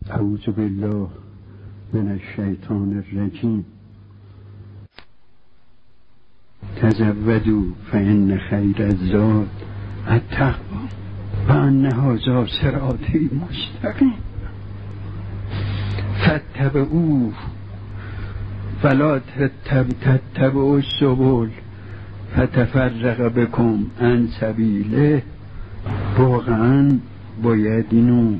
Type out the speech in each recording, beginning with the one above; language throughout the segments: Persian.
اعوذ بالله من الشیطان الرجیم. تزودوا فإن خیر الزاد التقوی وأن هذا صراطی مستقیم فاتبعوه ولا تتبعوا السبل فتفرق بكم عن سبیله. واقعا باید اینو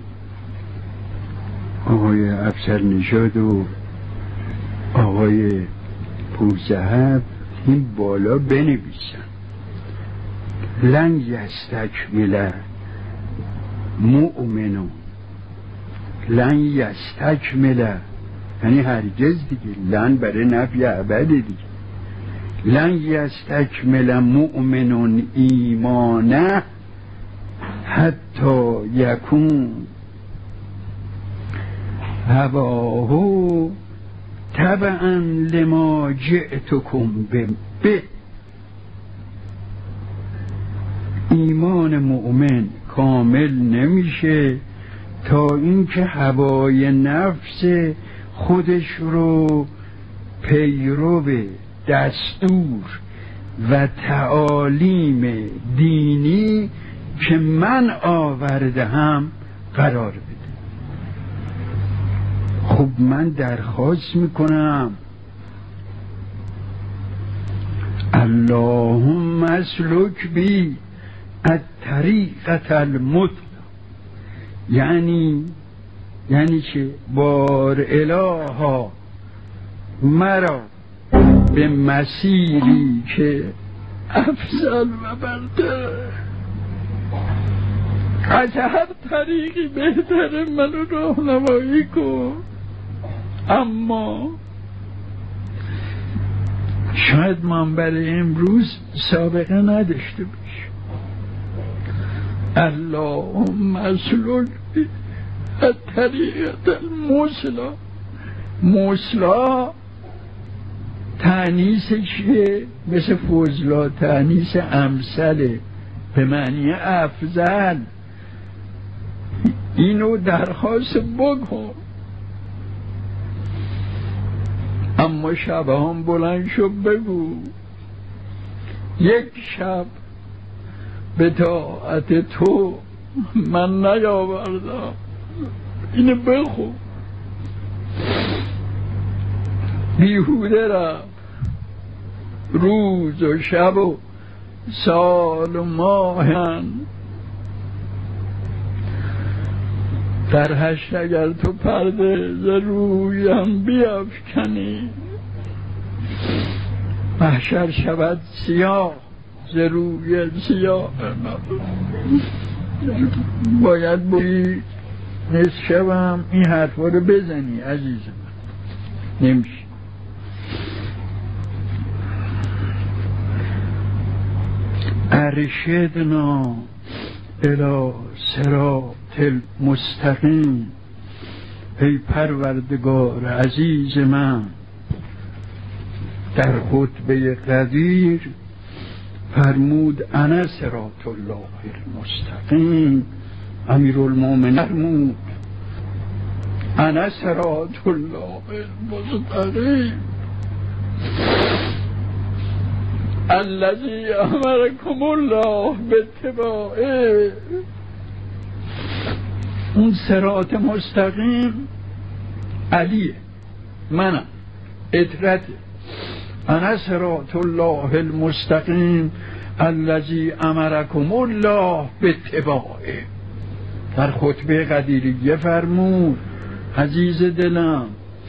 آقای افسرنژاد و آقای پورذهب این بالا بنویسن. لن یستکمل مؤمنون، لن یستکمل یعنی هرگز دیگه، لن برای نفی ابد دیگه. لن یستکمل مؤمنون ایمانه حتی یکون هواه تبعا لما جئتکم به. ایمان مؤمن کامل نمیشه تا اینکه هوای نفس خودش رو پیرو دستور و تعالیم دینی که من آورده هم قرار بده. خب من درخواست میکنم اللهم اسلک بی الطریقة المثلی، یعنی چه؟ بار الها مرا به مسیری که افضل و برتر از هر طریقی بهتره منو راهنمایی کن. اما شاید من برای امروز سابقه نداشته باشم. اللهم اسلک الطریقة المثلی. مثلا تعنیسش مثل فضلا، تعنیس امثله به معنی افضل. اینو درخواست بکن. اما شب هم بلند شد بگو یک شب به طاعت تو من نیاوردم. اینو بخون. بیهوده رفت روز و شب و سال و ماهن در هشت اگر تو پرده ز رویم بیفکنی محشر شود سیاه ز روی سیاه. باید بایی نصف شبم این حرفا رو بزنی عزیز من. نمیشه. ارشدنا الی صراط المستقیم. ای پروردگار عزیز من، در خطبه قدیر فرمود انا صراط الله المستقیم. امیرالمومنین فرمود انا صراط الله المستقیم الذی امرکم الله باتباعه. اون صراط مستقیم علیه، منم، اطرت. انا صراط الله المستقیم الذی امرکم الله باتباعه. در خطبه قدیریه فرمود عزیز دلم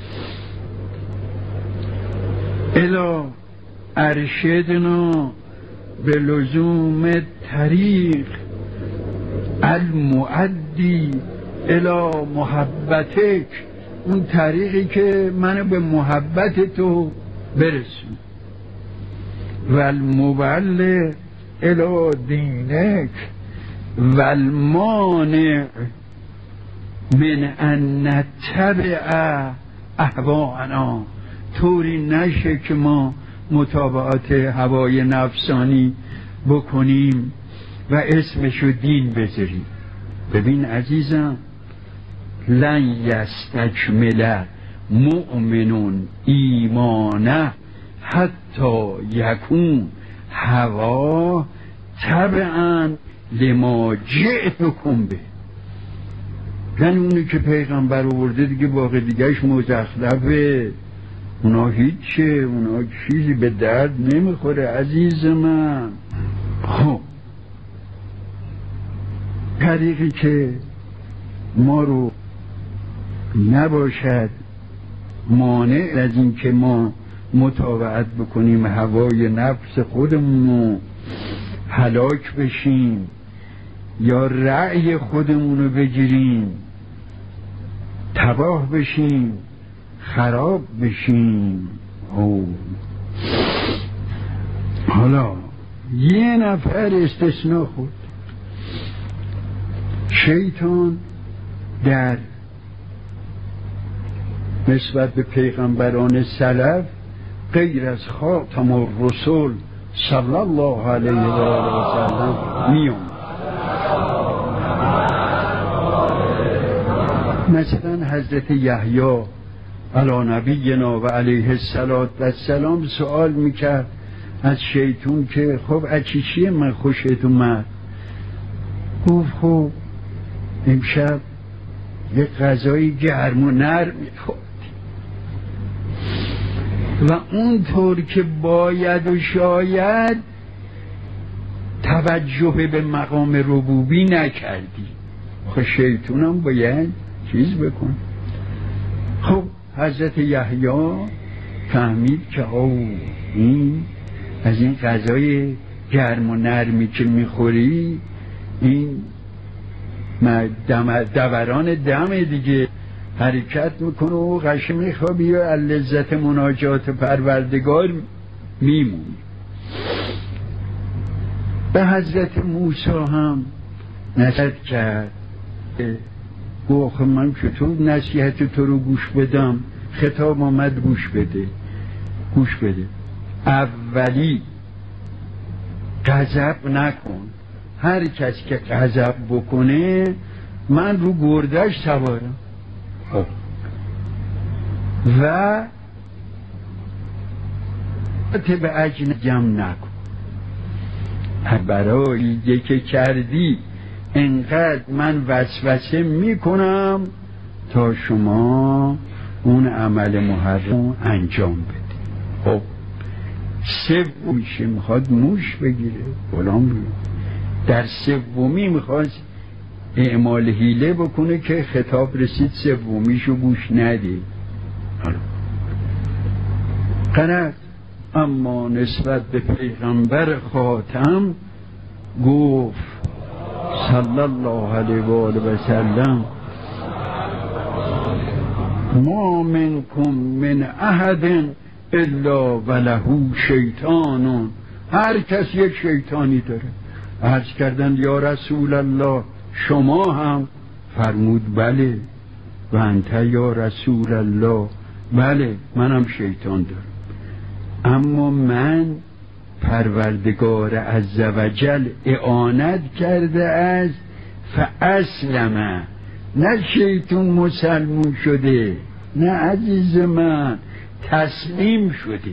الا ارشدنا به لزوم طریق المؤدی الی محبتک. اون طریقی که منو به محبت تو برسون. و المبلغ الی دینک و المانع من ان نتبع اهواءنا. طوری نشه که ما متابعات هوای نفسانی بکنیم و اسمشو دین بذاریم. ببین عزیزم، لن یستکمل مؤمن ایمانه حتی یکون هوا تبعا لما جئتکم به. یعنی اونی که پیغمبر آورده دیگه باقی دیگهش مزخرفه، اونا هیچه، اونا چیزی به درد نمیخوره عزیز من. خب طریقی که ما رو نباشد مانع از این که ما مطاوعت بکنیم هوای نفس خودمون رو هلاک بشیم یا رأی خودمون رو بگیریم تباه بشیم خراب بشیم. حالا یه نفر استثناء خود، شیطان در نسبت به پیغمبران سلف غیر از خاتم الرسول صلی الله علیه و آله و سلم میون. مثلا حضرت یحیی علی نبینا و علیه السلام سوال میکرد از شیطان که خب اچیچیه من خوشت اومد؟ گفت خب امشب یک غذای گرم و نرم میخورد و اونطور که باید و شاید توجه به مقام ربوبی نکردی. خب شیطانم باید چیز بکن. خب حضرت یحیی فهمید که این از این غذای گرم و نرمی که میخوری این دوران دم دیگه حرکت میکنه و قشنگ میخوابی و لذت مناجات پروردگار میمونی. به حضرت موسی هم نصیحت کرد، گفت من چطور نصیحت تو رو گوش بدم؟ خطاب آمد گوش بده. اولی غضب نکن، هر کس که غضب بکنه من رو گردش سوارم و به عجن جمع نکن. برای که کردی انقدر من وسوسه میکنم تا شما اون عمل محرم انجام بدی. خب سومیشه میخواد موش بگیره غلام بگیره، در سومی میخواد اعمال حیله بکنه که خطاب رسید سومیشو گوش ندی. قرد اما نسبت به پیغمبر خاتم گفت صلی الله علیه و آله و سلم ما منکم من احد الا وله شیطان. هر کس یک شیطانی داره. عرض کردند یا رسول الله شما هم؟ فرمود بله. و انت یا رسول الله؟ بله منم شیطان دارم، اما من پروردگار عزوجل اعانت کرده از فاسلم، نه شیطان مسلمون شده، نه عزیز من تسلیم شده.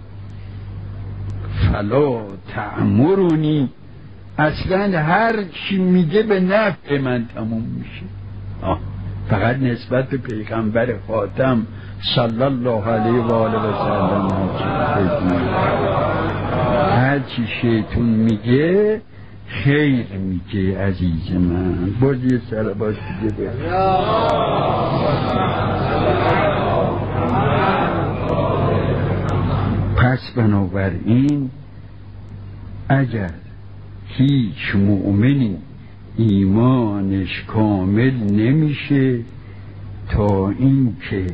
فلا تأمرونی، اصلا هر چی میگه به نفع من تموم میشه. فقط نسبت به پیغمبر خاتم صلی الله علیه و آله و سلم هر چی شیطون میگه خیر میگه عزیز من. باز یه صلوات دیگه بگیر. پس بنابراین اگر هیچ مؤمنی ایمانش کامل نمیشه تا این که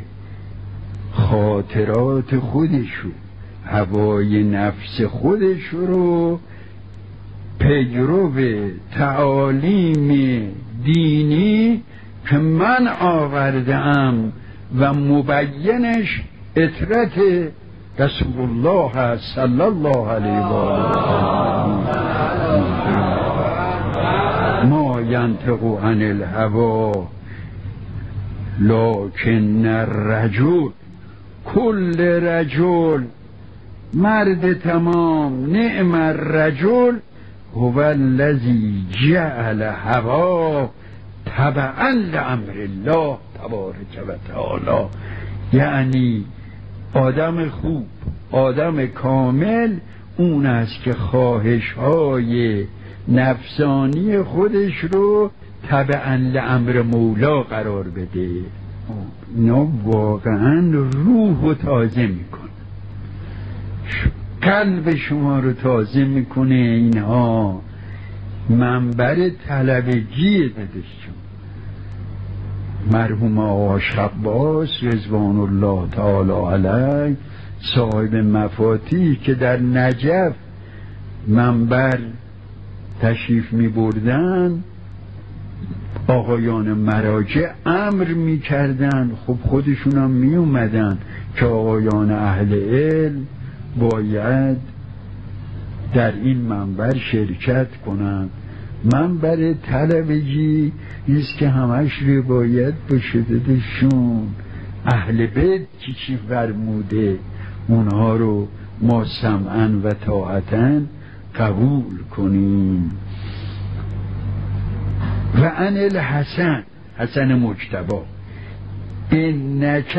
خاطرات خودشو هوای نفس خودش رو پیرو تعالیم دینی که من آوردم و مبینش اطرت رسول الله هست صلی الله علیه و آله ما ینطق عن الهوا لکن الرجل کل رجل، مرد تمام، نعم الرجل هو الذی جعل هواه تبعا لامر الله تبارک و تعالی. یعنی آدم خوب، آدم کامل اون است که خواهش‌های نفسانی خودش رو تبعا لامر مولا قرار بده. اینا واقعا روح رو تازه میکنه، قلب شما رو تازه میکنه. اینها منبر طلبگی دلشون. مرحوم آقا شباس رضوان الله تعالی علیه، صاحب مفاتیح، که در نجف منبر تشریف می بردن، آقایان مراجع امر می کردن، خب خودشون هم می اومدن که آقایان اهل علم باید در این منبر شرکت کنند. منبر طلبگی است که همش روایت باشه دادشون، اهل بیت چی فرموده اونها رو ما سمعا و طاعتا قبول کنیم. و عن الحسن، حسن مجتبی، انک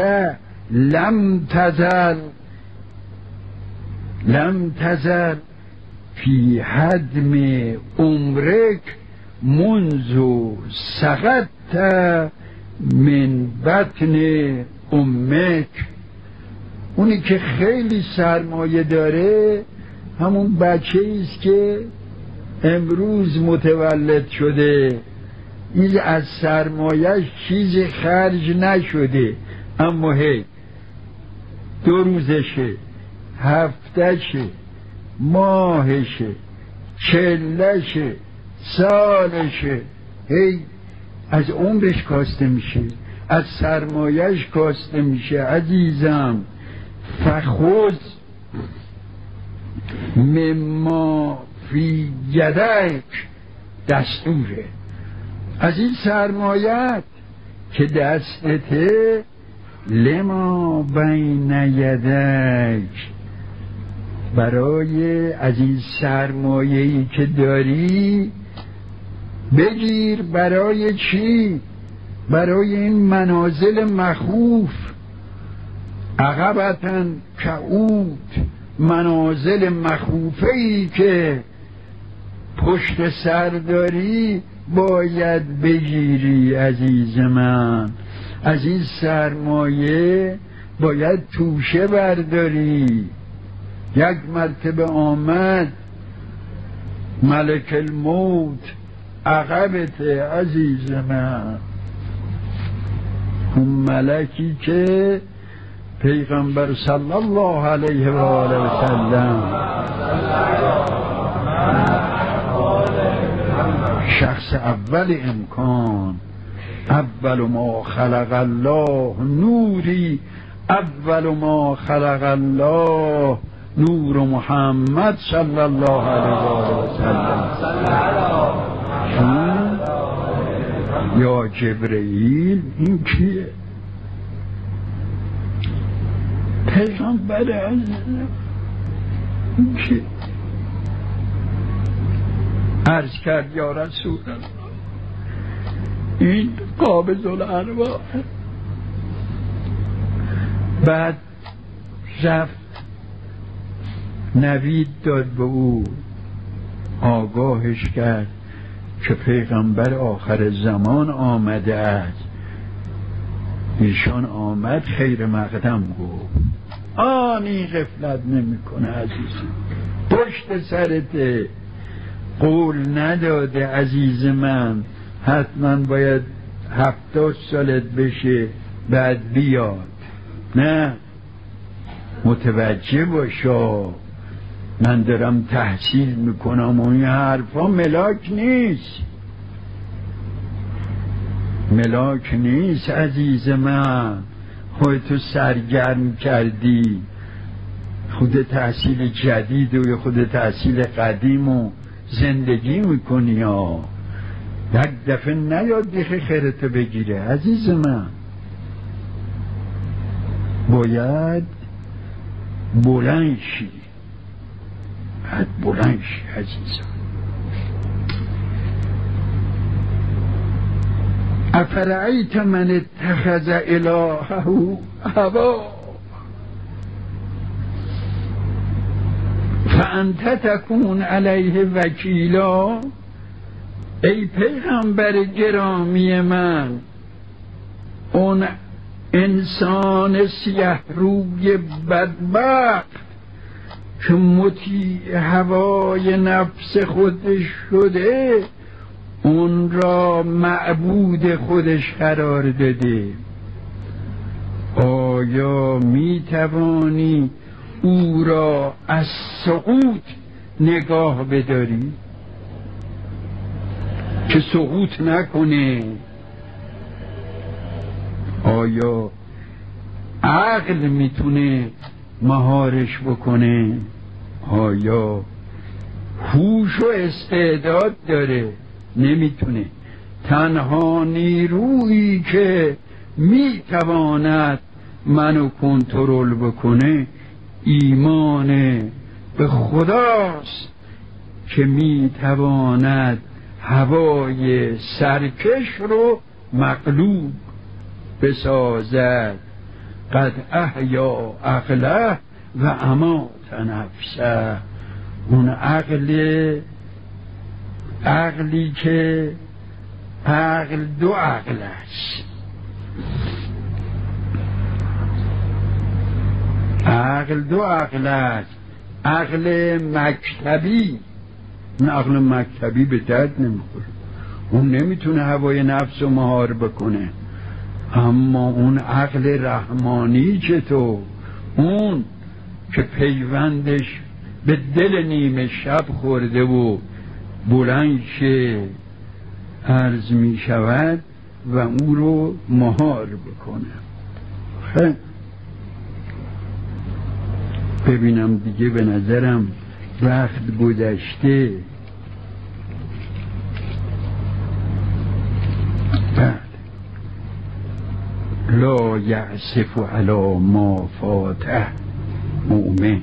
لم تزل فی حدم عمرک منذ سقطت من بطن امک. اونی که خیلی سرمایه داره همون بچه ایست که امروز متولد شده، این از سرمایهش چیزی خرج نشده، اما هی 2 روزشه، هفتهشه، ماهشه، چلشه، سالشه، هی از عمرش کاسته میشه، از سرمایهش کاسته میشه. عزیزم فخذ مما فی یدک، دستوره از این سرمایت که دستته، لما بین یدک، برای از این سرمایه‌ای که داری بگیر. برای چی؟ برای این منازل مخوف، عقبتن کعود، منازل مخوفه‌ای که پشت سر داری باید بگیری. عزیز من از این سرمایه باید توشه برداری. یک مرتبه آمد ملک الموت عقبته عزیز من، اون ملکی که پیغمبر صلی الله علیه و آله و سلم شخص اول امکان، اول ما خلق الله نوری، اول ما خلق الله نور محمد صلی الله علیه و آله و سلم. یا جبرئیل این کیه؟ پیغمبر عزیزم این کیه؟ عرض کرد یا رسول الله این قابض الارواح. بعد رفت نوید داد به او، آگاهش کرد که پیغمبر آخر زمان آمده است. ایشان آمد خیر مقدم گفت آنی غفلت نمی کنه عزیزم، پشت سرته. قول نداده عزیز من حتما باید 70 سالت بشه بعد بیاد. نه، متوجه باشا من دارم تحصیل میکنم و این حرفا ملاک نیست، ملاک نیست عزیز من. خودتو سرگرم کردی، خود تحصیل جدید و خود تحصیل قدیم و زندگی میکنی ها. یک دفعه نیاد دیخه خیرتو بگیره عزیز من. باید بلند شی، باید بلند شی عزیزان. افرأیت من اتخذ الهه هواه فانت تکون علیه وکیلا. ای پیغمبر گرامی من، اون انسان سیه روی بدبخت که مطیع هوای نفس خودش شده، اون را معبود خودش قرار داده. آیا می توانی او را از سقوط نگاه بداری که سقوط نکنه؟ آیا عقل میتونه مهارش بکنه؟ آیا هوش و استعداد داره؟ نمیتونه. تنها نیرویی که میتواند منو کنترل بکنه ایمان به خداست که میتواند هوای سرکش رو مغلوب بسازد. قد احیا عقله و امات نفسه. اون عقلی که عقل دو عقل است. عقل دو عقل است. عقل مکتبی، اون عقل مکتبی به درد نمیخوره، اون نمیتونه هوای نفس رو مهار بکنه. اما اون عقل رحمانی چطور؟ اون که پیوندش به دل نیمه شب خورده و بلند شه عرض می شود و او رو مهار بکنه. خیلی ببینم دیگه، به نظرم وقت گذشته. بعد لا یعصف علی ما فاته مؤمن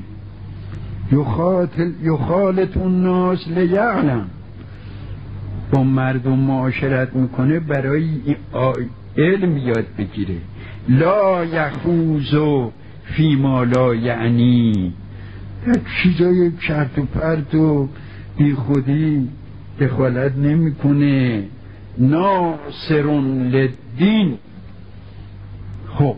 یخالط الناس لیعلم. با مردم معاشرت میکنه برای علم یاد بگیره. لا یخوض فیما لا یعنی، در چیزای چرت و پرت و بی خودی دخالت نمیکنه. ناصر للدین. خب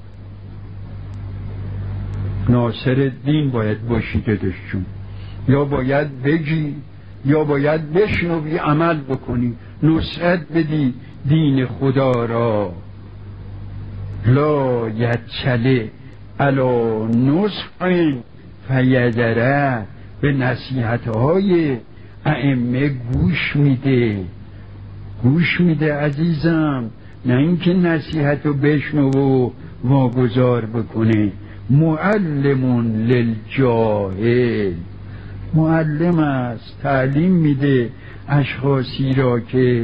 ناصر الدین باید باشی داداشون، یا باید بگی یا باید بشنوی عمل بکنی، نصرت بدی دین خدا را. لا یچله علی نصح فیذره. به نصیحتهای ائمه گوش میده عزیزم، نه اینکه نصیحت رو بشنو و واگذار بکنه. معلم للجاهل، معلم است، تعلیم میده اشخاصی را که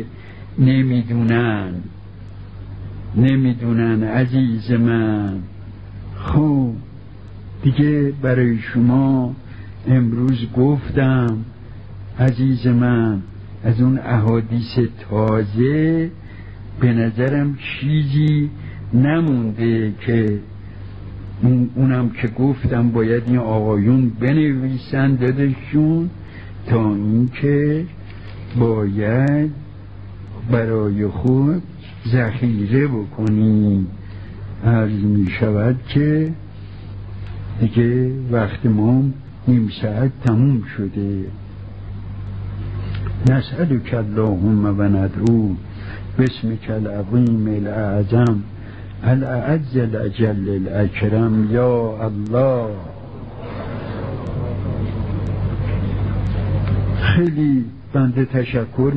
نمیدونن عزیز من. خب دیگه برای شما امروز گفتم عزیز من از اون احادیث تازه. به نظرم چیزی نمونده که اونم که گفتم باید این آقایون بنویسن دادشون، تا اینکه باید برای خود ذخیره بکنی. عرض می شود که دیگه وقت ما نیم ساعت تموم شده. نسألک اللهم و ندعو باسمک العظیم الاعظم الاعز الاجل الاکرم یا الله. خیلی بنده تشکر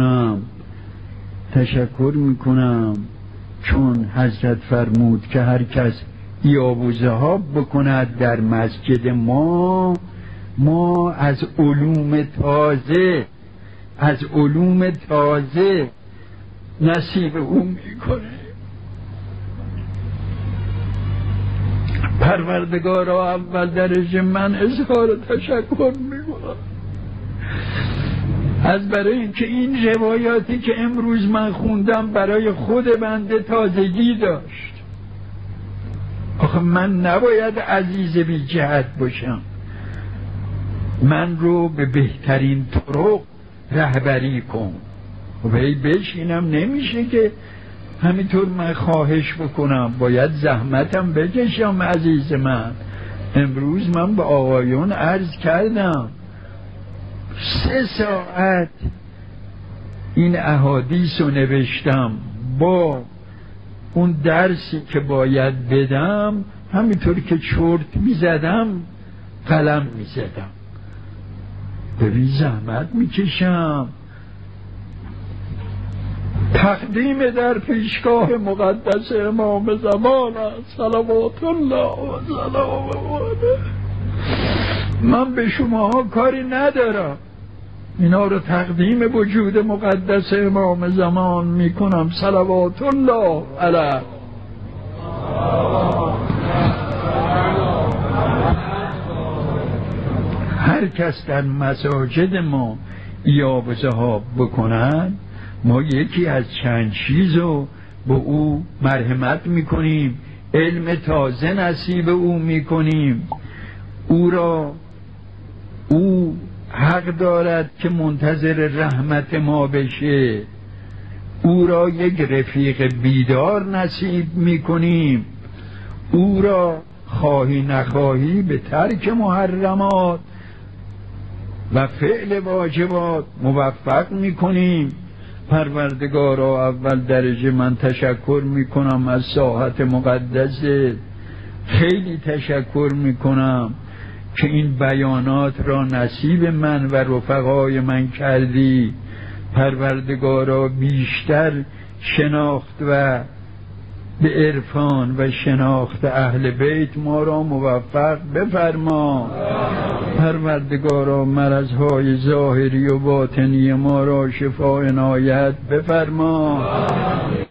میکنم چون حضرت فرمود که هر کس ایاب و ذهاب بکند در مسجد ما از علوم تازه نصیب او میکنه. پروردگارا اول درجه من اظهار تشکر میکنم از برای اینکه این روایاتی که امروز من خوندم برای خود بنده تازگی داشت. آخه من نباید عزیز بی جهت باشم، من رو به بهترین طرق رهبری کن. و بشینم نمیشه که همینطور من خواهش بکنم، باید زحمتم بکشم. عزیز من امروز من به آقایون عرض کردم 3 ساعت این احادیث رو نوشتم با اون درسی که باید بدم، همینطور که چرت میزدم قلم میزدم. ببین زحمت میکشم. تقدیم در پیشگاه مقدس امام زمان است صلوات الله و سلامه علیه. من به شماها کاری ندارم، اینا رو تقدیم وجود مقدس امام زمان میکنم صلوات الله علیه. هر کس در مساجد ما یابزه ها بکنن، ما یکی از چند چیز رو به او مرحمت میکنیم، علم تازه نصیب او میکنیم. او حق دارد که منتظر رحمت ما بشه. او را یک رفیق بیدار نصیب میکنیم. او را خواهی نخواهی به ترک محرمات و فعل واجبات موفق میکنیم. پروردگارا اول درجه من تشکر میکنم از ساحت مقدسه، خیلی تشکر میکنم که این بیانات را نصیب من و رفقای من کردی. پروردگارا بیشتر شناخت و به عرفان و شناخت اهل بیت ما را موفق بفرما. پروردگارا مرضهای ظاهری و باطنی ما را شفا عنایت بفرما.